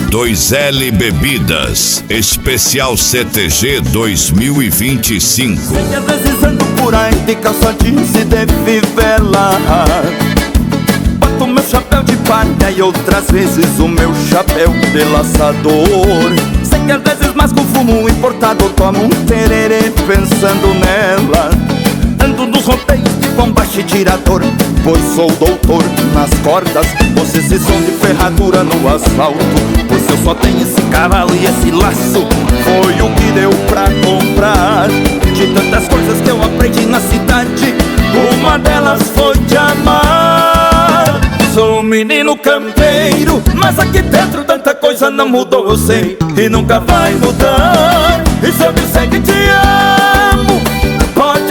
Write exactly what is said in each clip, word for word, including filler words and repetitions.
dois L Bebidas, especial C T G dois mil e vinte e cinco. Sei que às vezes ando por aí de calça jeans e de fivela, boto meu chapéu de palha e outras vezes o meu chapéu de laçador. Sei que às vezes masco fumo importado, tomo um tererê pensando nela. Ando nos rodeios de bombacha e tirador, pois sou doutor nas cordas. Você se som de ferradura no asfalto, pois eu só tenho esse cavalo e esse laço. Foi o que deu pra comprar de tantas coisas que eu aprendi na cidade. Uma delas foi te amar. Sou um menino campeiro, mas aqui dentro tanta coisa não mudou, eu sei, e nunca vai mudar. E se eu disser que te amo, pode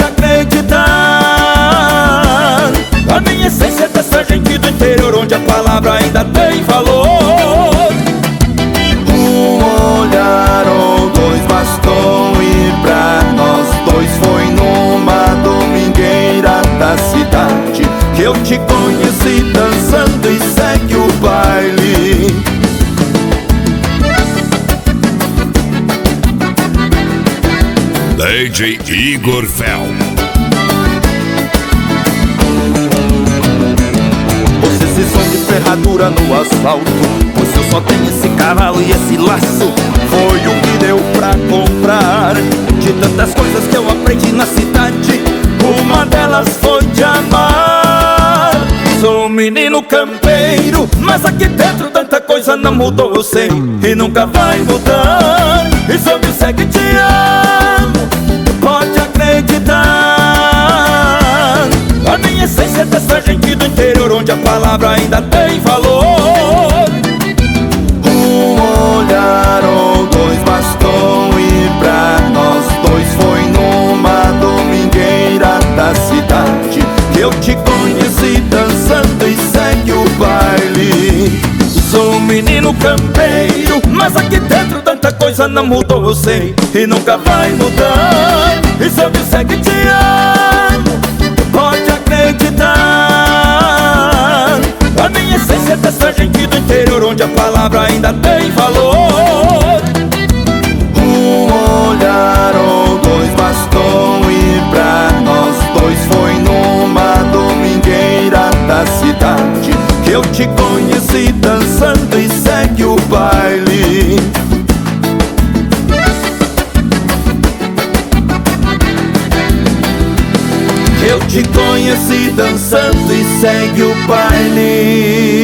acreditar. A minha essência é dessa gente do interior, onde a palavra ainda tem valor. Um olhar ou dois bastou, e pra nós dois foi numa domingueira da cidade que eu te conheci dançando e segue o baile. D J Igor Fel. Você se som de ferradura no asfalto, pois eu só tenho esse cavalo e esse laço. Foi o que deu pra comprar de tantas coisas que eu aprendi na cidade. Uma delas foi te amar. Sou um menino campeiro, mas aqui dentro tanta coisa não mudou, eu sei, e nunca vai mudar. E se eu disser que te amo, pode acreditar. A minha essência é dessa gente do interior, onde a palavra ainda tem valor. Um olhar ou dois bastou, e pra nós dois foi numa domingueira da cidade que eu te conheci dançando e segue o baile. Sou um menino campeiro, mas aqui dentro tanta coisa não mudou, eu sei, e nunca vai mudar. E se eu disser que te amo, pode acreditar. A minha essência é dessa gente do interior, onde a palavra ainda tem valor. Um olhar ou dois bastou, e pra nós dois foi numa domingueira da cidade que eu te conheci dançando e segue o baile. Eu te conheci dançando e segue o baile.